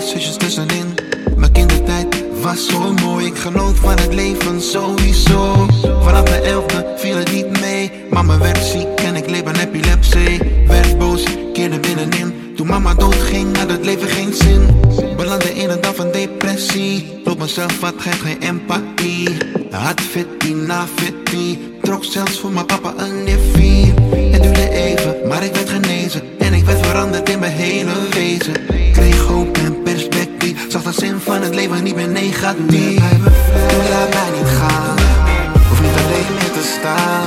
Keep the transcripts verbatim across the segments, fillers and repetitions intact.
zusjes tussenin. Mijn kindertijd was zo mooi, ik genoot van het leven sowieso. Vanaf mijn elfde viel het niet mee. Mama werd ziek en ik leef aan epilepsie. Werd boos, keerde binnenin. Toen mama doodging had het leven geen zin. Belandde in een dag van depressie. Loop mezelf wat, geef geen empathie. Had fitty na fitty. Trok zelfs voor mijn papa een niffie. Het duurde even, maar ik werd genezen. En ik werd veranderd in mijn hele wezen. Kreeg hoop en perspectief. Zag de zin van het leven niet meer negatief. Toen laat mij niet gaan. Hoef niet alleen meer te staan.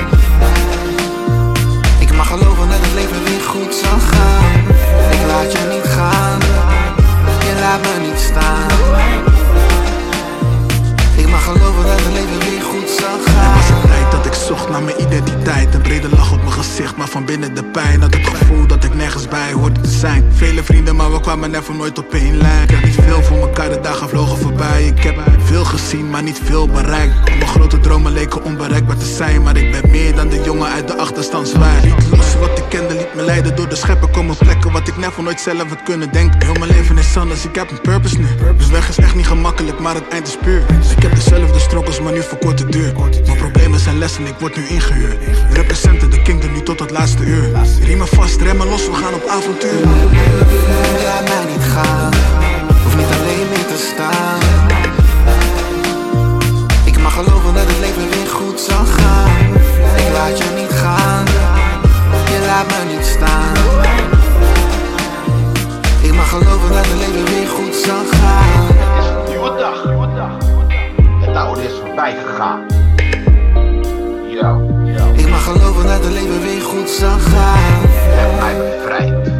Ik mag geloven dat het leven weer goed zal gaan. Ik laat je niet gaan. Je laat me niet staan. Ik mag geloven dat het leven weer goed zal gaan. Er was een tijd dat ik zocht naar mijn identiteit. Een brede lach op mijn gezicht, maar van binnen de pijn. Had het gevoel dat ik nergens bij hoorde te zijn. Vele vrienden, maar we kwamen never nooit op één lijn. Ik heb niet veel voor elkaar, de dagen vlogen voorbij. Ik heb veel gezien, maar niet veel bereikt. Al mijn grote dromen leken onbereikbaar te zijn. Maar ik ben meer dan de jongen uit de achterstandswijk. Liet los wat ik kende, liet me leiden door de scheppen. Komen plekken wat ik never nooit zelf had kunnen denken. Heel mijn leven is anders, ik heb een purpose nu. Dus weg is echt niet gemakkelijk, maar het eind is puur. Ik heb dezelfde struggles, maar nu voor korte duur. Mijn problemen zijn lessen, ik word nu ingehuurd. Representen de kingdom nu tot het laatste uur. Riemen vast, remmen los, we gaan op avontuur. Laat mij niet gaan. Hoef niet alleen meer te staan. Ik mag geloven dat het leven weer goed zal gaan. Ik laat je niet gaan. Je laat me niet staan. Ik mag geloven dat het leven weer goed zal gaan. Het is een nieuwe dag. Het oude is voorbij gegaan. Yo, yo. Ik mag geloven dat het leven weer goed zal gaan. Heb mij bevrijd.